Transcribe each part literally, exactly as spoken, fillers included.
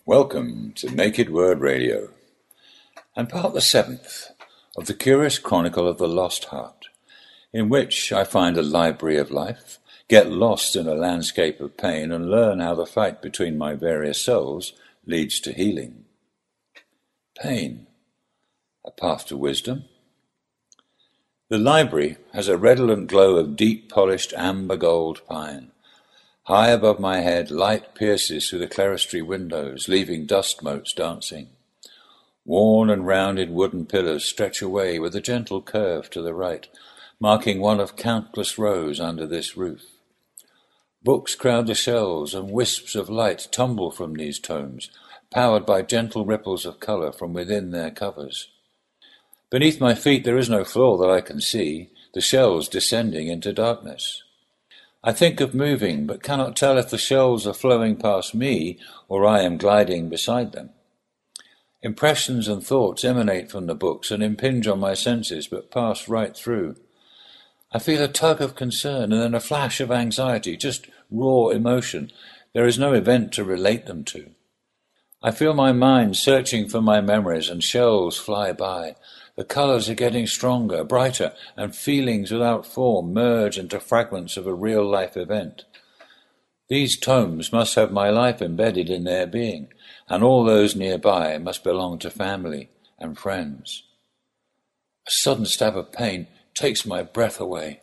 Welcome to Naked Word Radio, and part the seventh of the Curious Chronicle of the Lost Heart, in which I find a library of life, get lost in a landscape of pain, and learn how the fight between my various selves leads to healing. Pain, a path to wisdom. The library has a redolent glow of deep-polished amber gold pine. High above my head, light pierces through the clerestory windows, leaving dust motes dancing. Worn and rounded wooden pillars stretch away with a gentle curve to the right, marking one of countless rows under this roof. Books crowd the shelves, and wisps of light tumble from these tomes, powered by gentle ripples of colour from within their covers. Beneath my feet there is no floor that I can see, the shelves descending into darkness. I think of moving, but cannot tell if the shelves are flowing past me or I am gliding beside them. Impressions and thoughts emanate from the books and impinge on my senses, but pass right through. I feel a tug of concern and then a flash of anxiety, just raw emotion. There is no event to relate them to. I feel my mind searching for my memories, and shelves fly by. The colours are getting stronger, brighter, and feelings without form merge into fragments of a real-life event. These tomes must have my life embedded in their being, and all those nearby must belong to family and friends. A sudden stab of pain takes my breath away.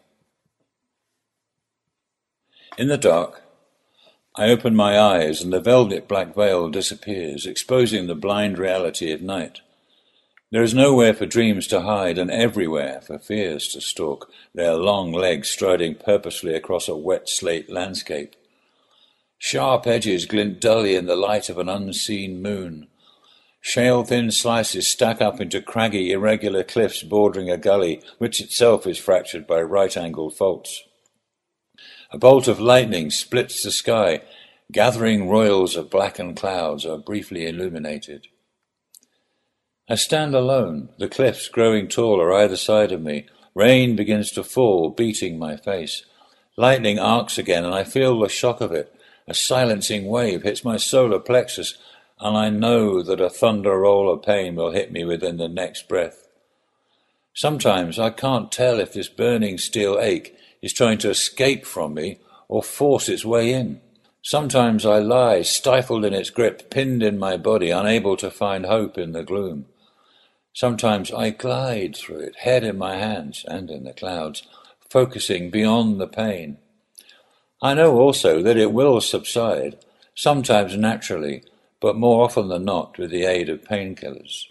In the dark, I open my eyes, and the velvet black veil disappears, exposing the blind reality of night. There is nowhere for dreams to hide, and everywhere for fears to stalk, their long legs striding purposefully across a wet slate landscape. Sharp edges glint dully in the light of an unseen moon. Shale-thin slices stack up into craggy, irregular cliffs bordering a gully, which itself is fractured by right-angled faults. A bolt of lightning splits the sky. Gathering royals of blackened clouds are briefly illuminated. I stand alone, the cliffs growing taller either side of me. Rain begins to fall, beating my face. Lightning arcs again, and I feel the shock of it. A silencing wave hits my solar plexus, and I know that a thunder roll of pain will hit me within the next breath. Sometimes I can't tell if this burning steel ache is trying to escape from me or force its way in. Sometimes I lie, stifled in its grip, pinned in my body, unable to find hope in the gloom. Sometimes I glide through it, head in my hands and in the clouds, focusing beyond the pain. I know also that it will subside, sometimes naturally, but more often than not with the aid of painkillers.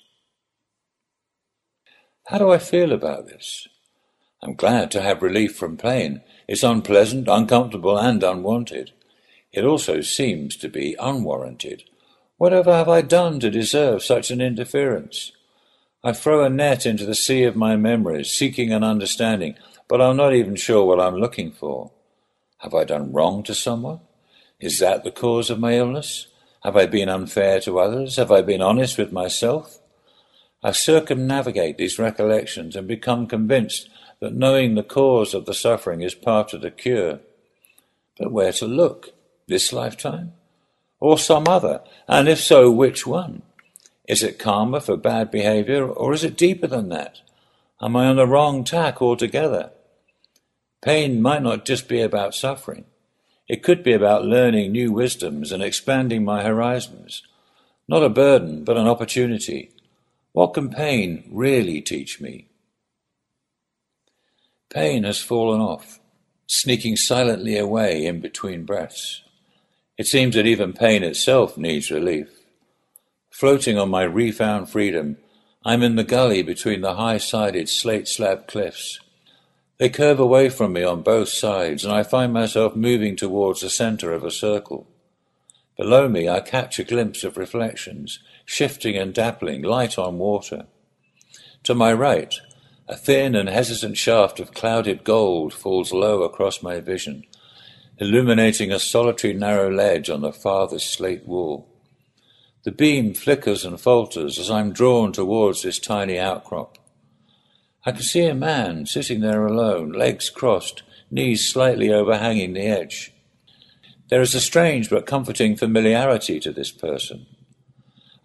How do I feel about this? I'm glad to have relief from pain. It's unpleasant, uncomfortable, and unwanted. It also seems to be unwarranted. Whatever have I done to deserve such an interference? I throw a net into the sea of my memories, seeking an understanding, but I'm not even sure what I'm looking for. Have I done wrong to someone? Is that the cause of my illness? Have I been unfair to others? Have I been honest with myself? I circumnavigate these recollections and become convinced that knowing the cause of the suffering is part of the cure. But where to look? This lifetime? Or some other? And if so, which one? Is it karma for bad behavior, or is it deeper than that? Am I on the wrong tack altogether? Pain might not just be about suffering. It could be about learning new wisdoms and expanding my horizons. Not a burden, but an opportunity. What can pain really teach me? Pain has fallen off, sneaking silently away in between breaths. It seems that even pain itself needs relief. Floating on my refound freedom, I'm in the gully between the high-sided slate-slab cliffs. They curve away from me on both sides, and I find myself moving towards the center of a circle. Below me I catch a glimpse of reflections, shifting and dappling, light on water. To my right, a thin and hesitant shaft of clouded gold falls low across my vision, illuminating a solitary narrow ledge on the farthest slate wall. The beam flickers and falters as I'm drawn towards this tiny outcrop. I can see a man sitting there alone, legs crossed, knees slightly overhanging the edge. There is a strange but comforting familiarity to this person.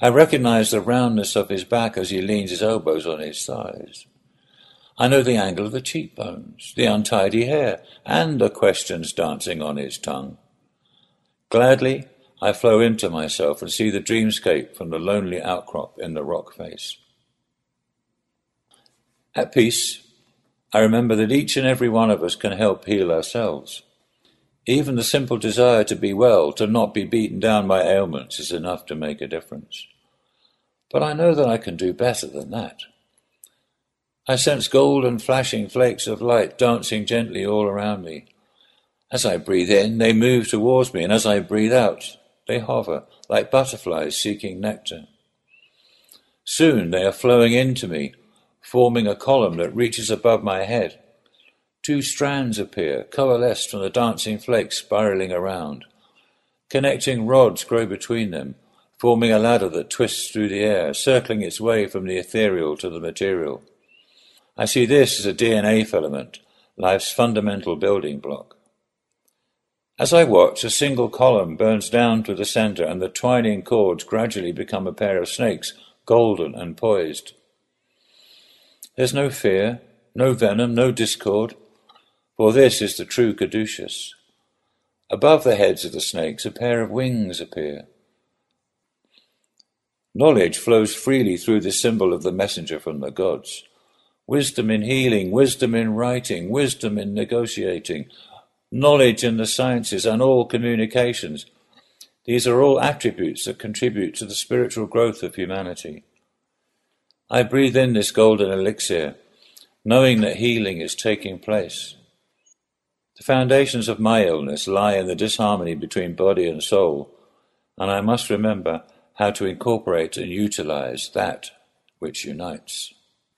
I recognize the roundness of his back as he leans his elbows on his thighs. I know the angle of the cheekbones, the untidy hair, and the questions dancing on his tongue. Gladly, I flow into myself and see the dreamscape from the lonely outcrop in the rock face. At peace, I remember that each and every one of us can help heal ourselves. Even the simple desire to be well, to not be beaten down by ailments, is enough to make a difference. But I know that I can do better than that. I sense golden flashing flakes of light dancing gently all around me. As I breathe in, they move towards me, and as I breathe out, they hover like butterflies seeking nectar. Soon they are flowing into me, forming a column that reaches above my head. Two strands appear, coalesced from the dancing flakes spiraling around. Connecting rods grow between them, forming a ladder that twists through the air, circling its way from the ethereal to the material. I see this as a D N A filament, life's fundamental building block. As I watch, a single column burns down to the center, and the twining cords gradually become a pair of snakes, golden and poised. There's no fear, no venom, no discord, for this is the true caduceus. Above the heads of the snakes, a pair of wings appear. Knowledge flows freely through this symbol of the messenger from the gods. Wisdom in healing, wisdom in writing, wisdom in negotiating, knowledge in the sciences and all communications. These are all attributes that contribute to the spiritual growth of humanity. I breathe in this golden elixir, knowing that healing is taking place. The foundations of my illness lie in the disharmony between body and soul, and I must remember how to incorporate and utilize that which unites.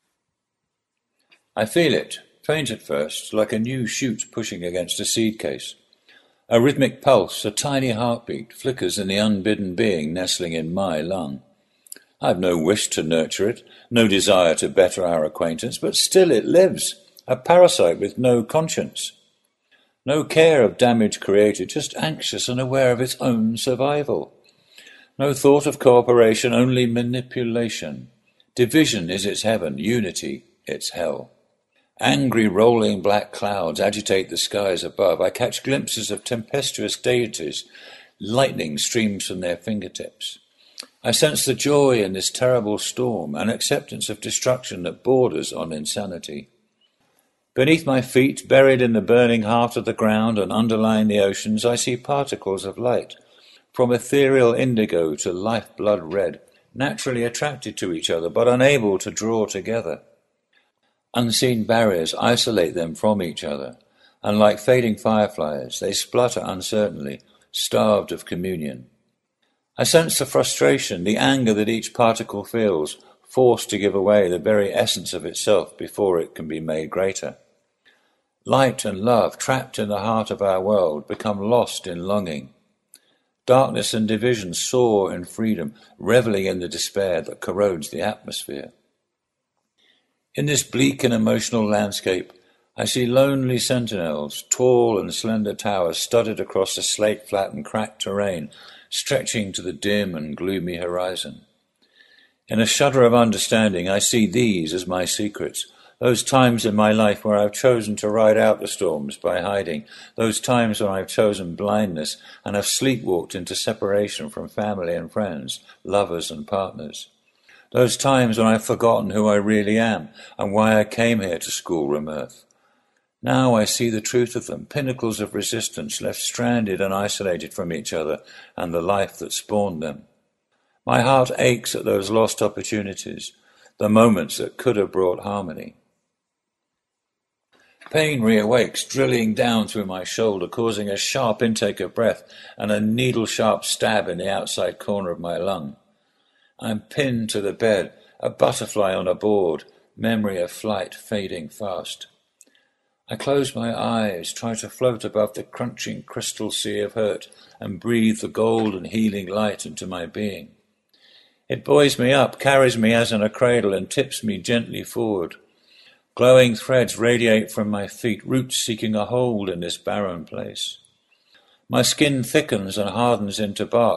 I feel it, faint at first, like a new shoot pushing against a seed case. A rhythmic pulse, a tiny heartbeat, flickers in the unbidden being nestling in my lung. I have no wish to nurture it, no desire to better our acquaintance, but still it lives, a parasite with no conscience. No care of damage created, just anxious and aware of its own survival. No thought of cooperation, only manipulation. Division is its heaven, unity its hell. Angry rolling black clouds agitate the skies above. I catch glimpses of tempestuous deities. Lightning streams from their fingertips. I sense the joy in this terrible storm, an acceptance of destruction that borders on insanity. Beneath my feet, buried in the burning heart of the ground and underlying the oceans, I see particles of light, from ethereal indigo to lifeblood red, naturally attracted to each other but unable to draw together. Unseen barriers isolate them from each other, and like fading fireflies, they splutter uncertainly, starved of communion. I sense the frustration, the anger that each particle feels, forced to give away the very essence of itself before it can be made greater. Light and love, trapped in the heart of our world, become lost in longing. Darkness and division soar in freedom, reveling in the despair that corrodes the atmosphere. In this bleak and emotional landscape, I see lonely sentinels, tall and slender towers studded across the slate-flat and cracked terrain, stretching to the dim and gloomy horizon. In a shudder of understanding, I see these as my secrets, those times in my life where I've chosen to ride out the storms by hiding, those times when I've chosen blindness and have sleepwalked into separation from family and friends, lovers and partners. Those times when I've forgotten who I really am and why I came here to schoolroom earth. Now I see the truth of them, pinnacles of resistance left stranded and isolated from each other and the life that spawned them. My heart aches at those lost opportunities, the moments that could have brought harmony. Pain reawakes, drilling down through my shoulder, causing a sharp intake of breath and a needle-sharp stab in the outside corner of my lung. I am pinned to the bed, a butterfly on a board, memory of flight fading fast. I close my eyes, try to float above the crunching crystal sea of hurt, and breathe the gold and healing light into my being. It buoys me up, carries me as in a cradle, and tips me gently forward. Glowing threads radiate from my feet, roots seeking a hold in this barren place. My skin thickens and hardens into bark,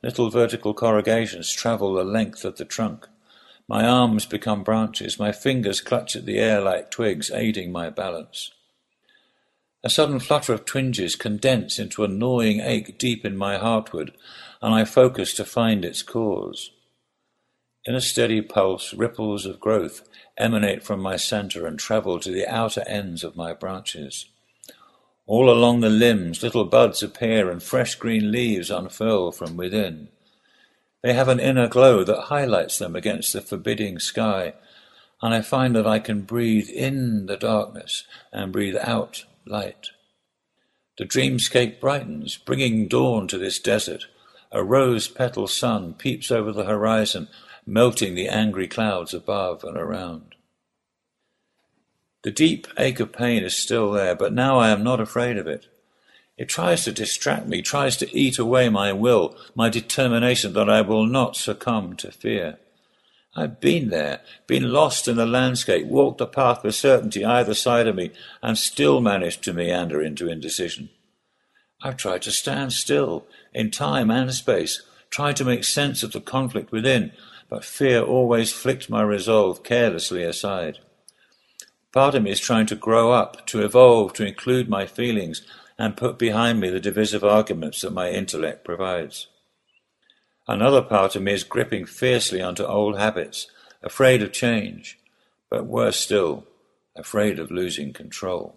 Little vertical corrugations travel the length of the trunk. My arms become branches, my fingers clutch at the air like twigs, aiding my balance. A sudden flutter of twinges condense into a gnawing ache deep in my heartwood, and I focus to find its cause. In a steady pulse, ripples of growth emanate from my center and travel to the outer ends of my branches. All along the limbs, little buds appear and fresh green leaves unfurl from within. They have an inner glow that highlights them against the forbidding sky, and I find that I can breathe in the darkness and breathe out light. The dreamscape brightens, bringing dawn to this desert. A rose-petal sun peeps over the horizon, melting the angry clouds above and around. The deep ache of pain is still there, but now I am not afraid of it. It tries to distract me, tries to eat away my will, my determination that I will not succumb to fear. I've been there, been lost in the landscape, walked the path with certainty either side of me, and still managed to meander into indecision. I've tried to stand still, in time and space, tried to make sense of the conflict within, but fear always flicked my resolve carelessly aside. Part of me is trying to grow up, to evolve, to include my feelings, and put behind me the divisive arguments that my intellect provides. Another part of me is gripping fiercely onto old habits, afraid of change, but worse still, afraid of losing control.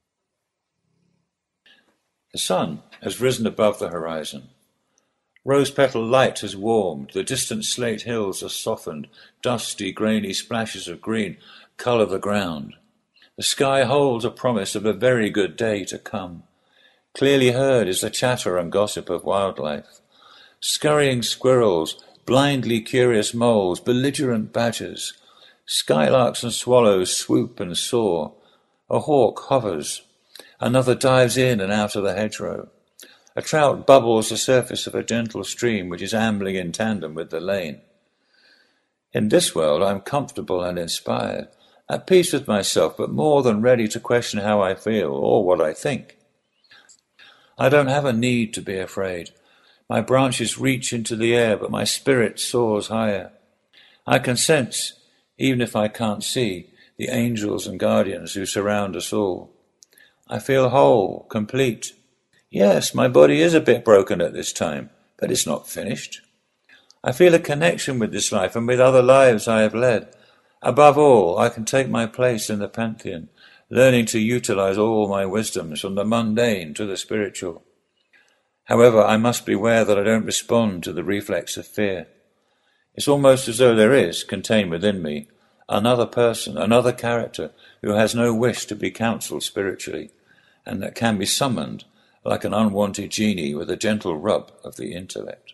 The sun has risen above the horizon. Rose-petal light has warmed, the distant slate hills are softened, dusty, grainy splashes of green colour the ground. The sky holds a promise of a very good day to come. Clearly heard is the chatter and gossip of wildlife. Scurrying squirrels, blindly curious moles, belligerent badgers. Skylarks and swallows swoop and soar. A hawk hovers. Another dives in and out of the hedgerow. A trout bubbles the surface of a gentle stream which is ambling in tandem with the lane. In this world I am comfortable and inspired, at peace with myself, but more than ready to question how I feel or what I think. I don't have a need to be afraid. My branches reach into the air, but my spirit soars higher. I can sense, even if I can't see, the angels and guardians who surround us all. I feel whole, complete. Yes, my body is a bit broken at this time, but it's not finished. I feel a connection with this life and with other lives I have led. Above all, I can take my place in the pantheon, learning to utilize all my wisdoms from the mundane to the spiritual. However, I must beware that I don't respond to the reflex of fear. It's almost as though there is, contained within me, another person, another character, who has no wish to be counselled spiritually, and that can be summoned like an unwanted genie with a gentle rub of the intellect.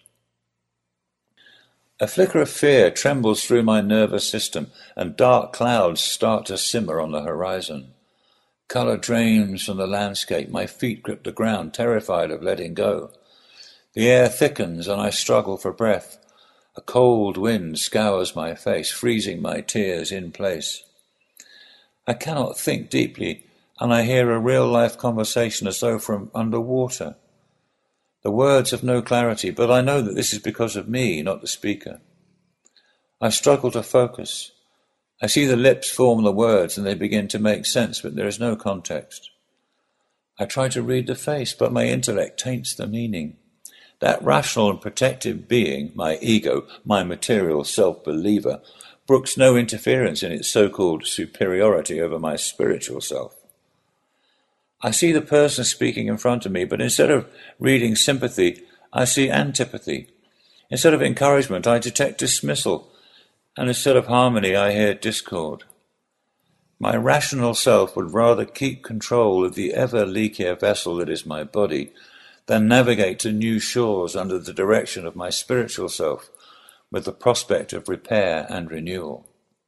A flicker of fear trembles through my nervous system, and dark clouds start to simmer on the horizon. Colour drains from the landscape, my feet grip the ground, terrified of letting go. The air thickens, and I struggle for breath. A cold wind scours my face, freezing my tears in place. I cannot think deeply, and I hear a real-life conversation as though from underwater. The words have no clarity, but I know that this is because of me, not the speaker. I struggle to focus. I see the lips form the words and they begin to make sense, but there is no context. I try to read the face, but my intellect taints the meaning. That rational and protective being, my ego, my material self-believer, brooks no interference in its so-called superiority over my spiritual self. I see the person speaking in front of me, but instead of reading sympathy, I see antipathy. Instead of encouragement, I detect dismissal, and instead of harmony, I hear discord. My rational self would rather keep control of the ever-leakier vessel that is my body than navigate to new shores under the direction of my spiritual self with the prospect of repair and renewal.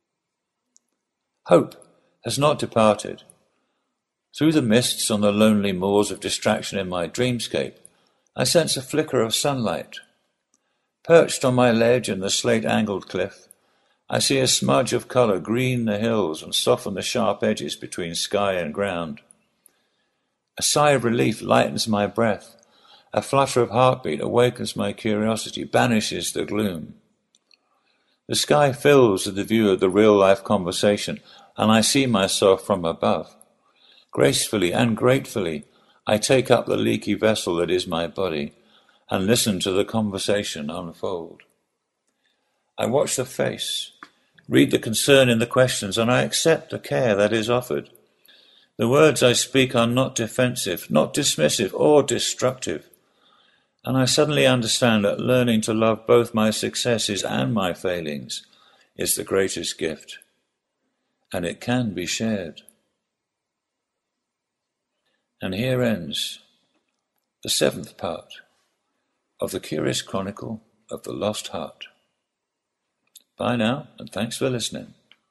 Hope has not departed. Through the mists on the lonely moors of distraction in my dreamscape, I sense a flicker of sunlight. Perched on my ledge in the slate-angled cliff, I see a smudge of colour green the hills and soften the sharp edges between sky and ground. A sigh of relief lightens my breath. A flutter of heartbeat awakens my curiosity, banishes the gloom. The sky fills with the view of the real-life conversation, and I see myself from above. Gracefully and gratefully, I take up the leaky vessel that is my body and listen to the conversation unfold. I watch the face, read the concern in the questions, and I accept the care that is offered. The words I speak are not defensive, not dismissive or destructive. And I suddenly understand that learning to love both my successes and my failings is the greatest gift, and it can be shared. And here ends the seventh part of the Curious Chronicle of the Lost Heart. Bye now, and thanks for listening.